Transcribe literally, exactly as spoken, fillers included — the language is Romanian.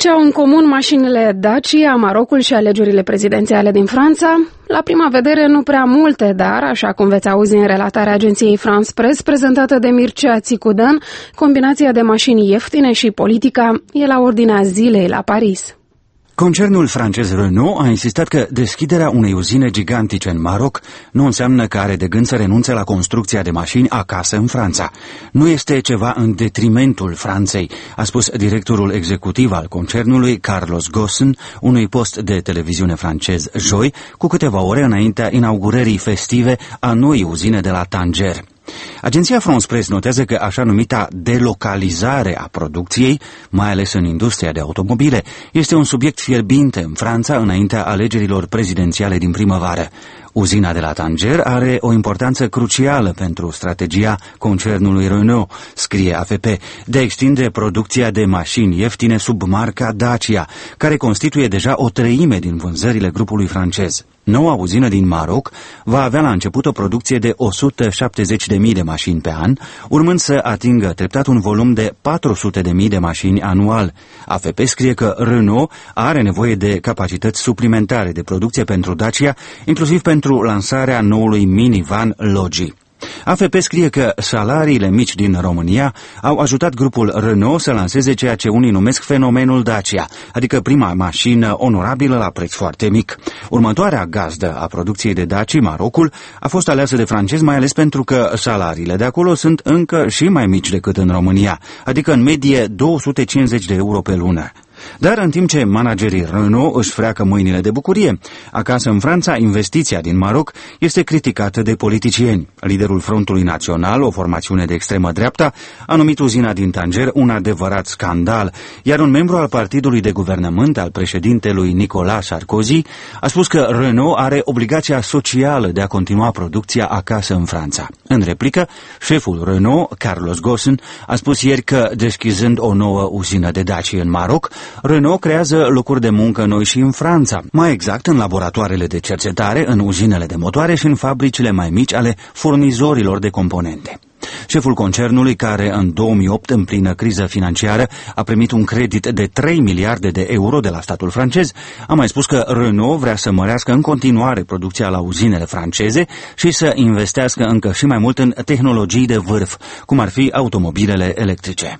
Ce au în comun mașinile Dacia, Marocul și alegerile prezidențiale din Franța? La prima vedere nu prea multe, dar, așa cum veți auzi în relatarea agenției France Press prezentată de Mircea Țicudan, combinația de mașini ieftine și politica e la ordinea zilei la Paris. Concernul francez Renault a insistat că deschiderea unei uzine gigantice în Maroc nu înseamnă că are de gând să renunțe la construcția de mașini acasă în Franța. Nu este ceva în detrimentul Franței, a spus directorul executiv al concernului, Carlos Ghosn, unui post de televiziune francez joi, cu câteva ore înaintea inaugurării festive a noii uzine de la Tanger. Agenția France Press notează că așa numita delocalizare a producției, mai ales în industria de automobile, este un subiect fierbinte în Franța înaintea alegerilor prezidențiale din primăvară. Uzina de la Tanger are o importanță crucială pentru strategia concernului Renault, scrie A F P, de a extinde producția de mașini ieftine sub marca Dacia, care constituie deja o treime din vânzările grupului francez. Noua uzină din Maroc va avea la început o producție de o sută șaptezeci de mii de mașini pe an, urmând să atingă treptat un volum de patru sute de mii de mașini anual. A F P scrie că Renault are nevoie de capacități suplimentare de producție pentru Dacia, inclusiv pentru lansarea noului minivan Logi. A F P scrie că salariile mici din România au ajutat grupul Renault să lanseze ceea ce unii numesc fenomenul Dacia, adică prima mașină onorabilă la preț foarte mic. Următoarea gazdă a producției de Dacia, Marocul, a fost aleasă de francezi mai ales pentru că salariile de acolo sunt încă și mai mici decât în România, adică în medie două sute cincizeci de euro pe lună. Dar în timp ce managerii Renault își freacă mâinile de bucurie, acasă în Franța, investiția din Maroc este criticată de politicieni. Liderul Frontului Național, o formațiune de extremă dreapta, a numit uzina din Tanger un adevărat scandal, iar un membru al partidului de guvernământ al președintelui Nicolas Sarkozy a spus că Renault are obligația socială de a continua producția acasă în Franța. În replică, șeful Renault, Carlos Ghosn, a spus ieri că, deschizând o nouă uzină de Dacia în Maroc, Renault creează locuri de muncă noi și în Franța, mai exact în laboratoarele de cercetare, în uzinele de motoare și în fabricile mai mici ale furnizorilor de componente. Șeful concernului, care în două mii opt, în plină criză financiară, a primit un credit de trei miliarde de euro de la statul francez, a mai spus că Renault vrea să mărească în continuare producția la uzinele franceze și să investească încă și mai mult în tehnologii de vârf, cum ar fi automobilele electrice.